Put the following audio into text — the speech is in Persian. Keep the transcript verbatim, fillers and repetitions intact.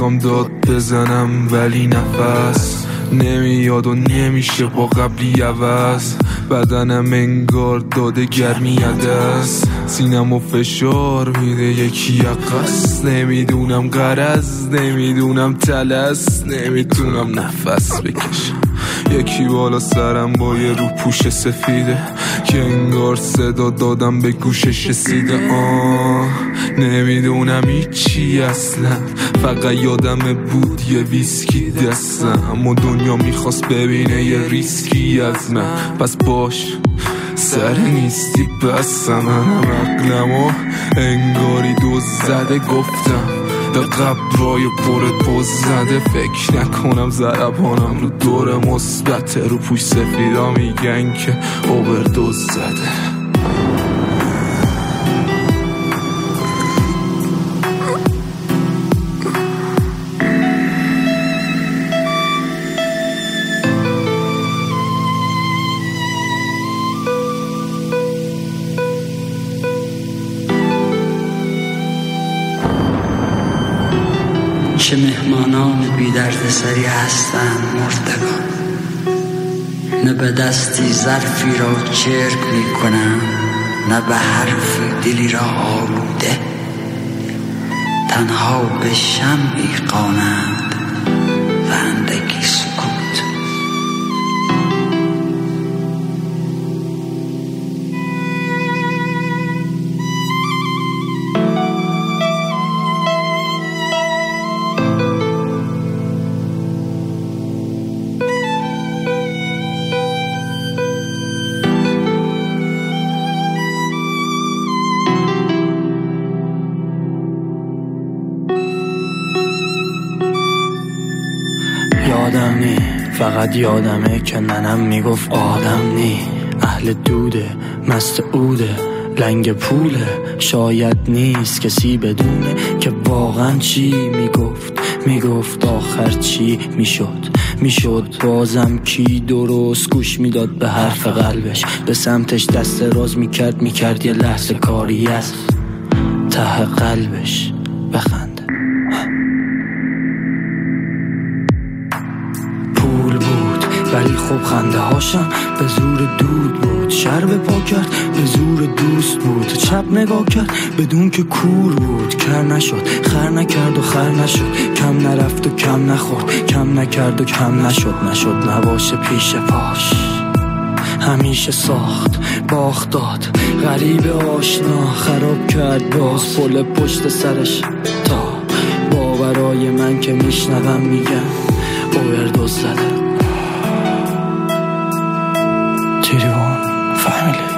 میخوام داد بزنم ولی نفس نمیاد و نمیشه با قبلی عوض. بدنم انگار داده گرمی دست، سینم و فشار میده یکی عقص. نمیدونم غرض، نمیدونم تلس، نمیتونم نفس بکشم. یکی بالا سرم با یه رو پوش سفیده که انگار صدا دادم به گوشش رسیده. آه نمیدونم هیچی اصلا، فقط یادم بود یه ویسکی دستم و دنیا میخواست ببینه یه ریسکی از من. پس باش سر نیستی بس منم عقلم و انگاری دوز زده گفتم در قبرای پرت بز زده. فکر نکنم ضربانم رو دور مثبت، رو پوش سفیدا میگن که اووردوز زده. چه مهمانان بی درد سری هستند مردگان، نه به دستی ظرفی را چرک می کنند، نه به حرفی دلی را آلوده. تنها به شمعی خوانند و اندکی سکوت. یادم نی، فقط یادمه که ننم میگفت آدم نی. اهل دوده، مست اوده، لنگ پوله. شاید نیست کسی بدونه که واقعا چی میگفت. میگفت آخر چی میشد. میشد بازم کی درست گوش میداد به حرف قلبش، به سمتش دست راز میکرد میکرد یه لحظه کاری از ته قلبش بخند. ولی خب خنده هاشم به زور دود بود. شرب پا کرد به زور دوست بود. چپ نگاه کرد بدون که کور بود. کر نشد خر نکرد و خر نشد. کم نرفت و کم نخورد. کم نکرد و کم نشد. نشد نباشه پیش پاش. همیشه ساخت باخت داد غریب آشنا. خراب کرد باز پل پشت سرش تا باورای من که میشنوم میگن اووردوز زده. Family.